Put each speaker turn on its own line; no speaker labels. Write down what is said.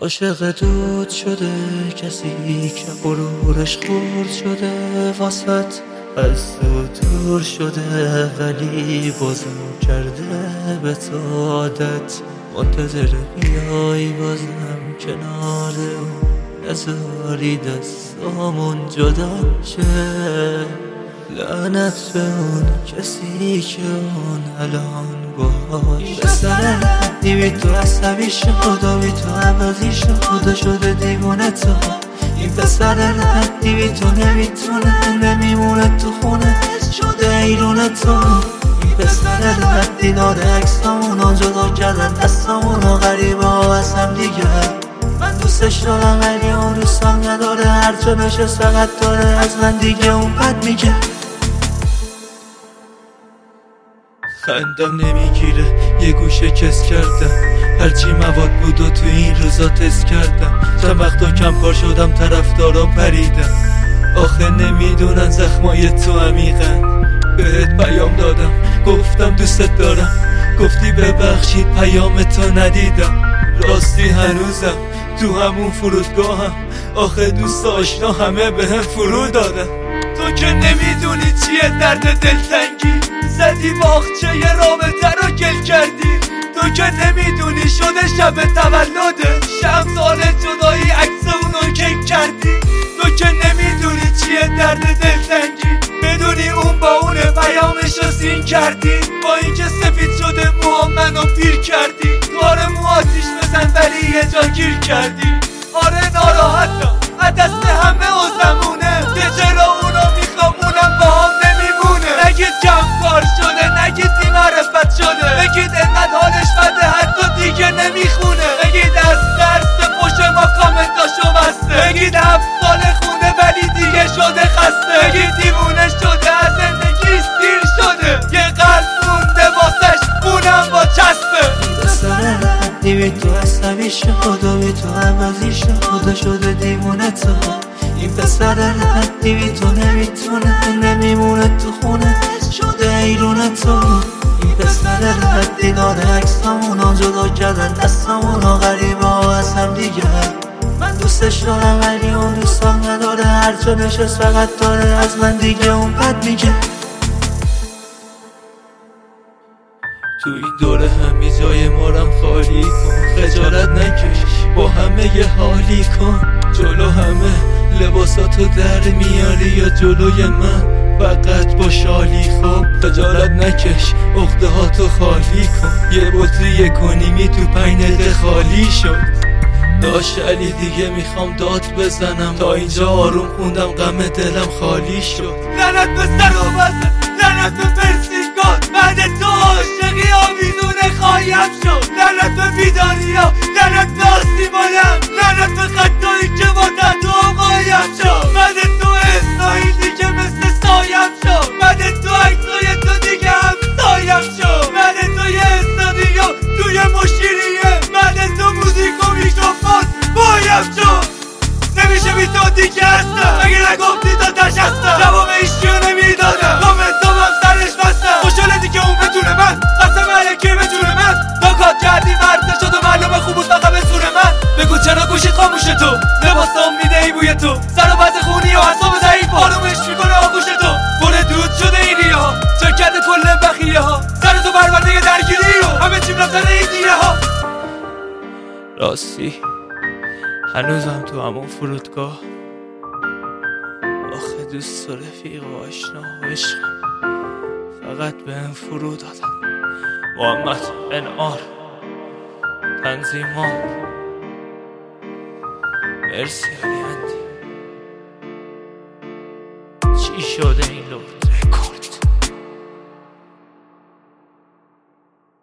عاشق دود شده کسی که غرورش خورد شده واسط از تو دور شده ولی بازم کرده به تو عادت منتظر بیای بازم کنار اون نذاری دستامون جدا شه. لعنت به اون کسی که اون الان باهاش به سر حدی بی تو عصبی شد و بی تو عوضی شد و شده دیوونه تو. این پسر حدی بی تو نمیتونه نمیمونه تو خونه شده ایرونه تو. این پسر حدی داده عکسامونو جدا کردن دستامونو غریبه ها از هم دیگه. من دوستش دارم ولی اون دوستم نداره هر جا نشست فقط داره از من دیگه اون بد میگه. خندم نمیگیره یه گوشه کس کردم هرچی مواد بود و تو این روزا تست کردم. چند وقتا کم کار شدم طرفدارا پریدم آخه نمیدونن زخمای تو عمیقن. بهت پیام دادم گفتم دوستت دارم گفتی ببخشید پیام تو ندیدم. راستی هنوزم تو همون فرودگاهم آخه دوست آشنا همه بهم فرود دادن. تو که نمیدونی چیه درد دلتنگی زدی باغچه یه رابطه رو گل کردی. تو که نمیدونی شده شب تولده شمسال جدایی عکسمونو کیک کردی. تو که نمیدونی چیه درد دلتنگی بدونی اون با اونه پیامشو سین کردی. با اینکه سفید شده موهام منو پیر کردی. داره مو آتیش بزن ولی یه جا گیر کردی. آره ناراحتم از دست همه و زمونه که چرا اونا میخوام اونم با هم نمیمونه. نگید کم کار شده نگید بی معرفت شده بگید انقدر حالش بده حتی دیگه نمیخونه. بگید از درس پشت ما کامنتاشو بسته بگید 7 سال خونه ولی دیگه شده خسته. بگید دیوونه شده از زندگی سیر شده یه قلب مونده واسش اونم با چسبه. سر حدی بی تو عصبی شد و بی تو عوضی شد و شده دیوونه تو. این پسر حدی بی تو نمیتونه نمیمونه تو خونه شده ایرونه تو. این پسر حدی داده عکسامونو جدا کردن دستامونو غریبه ها از هم دیگه. من دوستش دارم ولی اون دوستم نداره هر جا نشست فقط داره از من دیگه اون بد میگه. تو این دوره همی جای مارم خالی کن خجالت نکش با همه یه حالی کن. جلو همه لباساتو در میاری یا جلوی من فقط با شالی خب. خجالت نکش عقده هاتو خالی کن یه بطری 1.5 تو 5 دقیقه خالی شد. داش علی دیگه میخوام داد بزنم تا اینجا آروم خوندم غم دلم خالی شد. لعنت به سر و بزن لعنت به پرسیگات بعد تو عاشقی آویزونه خواهیم شد. لعنت به بیداری ها لعنت به آسیبانم لعنت به خطایی که با تو قایم شد. بعد تو اسرائیلی که مثل سایم شد. بعد تو عکسای تو دیگه هم سایم شد. بعد تو یه استادیو توی مشیریه. بعد تو موزیک و میکروفون بایم شد. نمیشه بی تو دیگه هستم مگه نگفتی تا تش هستم. جواب ایشکیو نمیدادم کامنتام هم سرش بستم. خوشحاله دیگه اون بدون من قسم علیکی بدون من نکات کردی مرد شد و معلومه خوب بود فقط به زور من. بگو چرا گوشی خاموش تو لباسام میده ای بوی تو سر و بد خونی و اعصاب ضعیف آرومش میکنه آغوش تو. پر دود شده این ریا چک کرده کل بخیه ها سر تو برورده درگیری و همه چیم رفتن این دیره ها. راستی هنوزم تو همون فرودگاه آخه دوست و رفیق و آشنا و عشقم فقط به هم فرود دادن. محمد انعار تنظیمان مرسی علی اندی. چی شده این لورد؟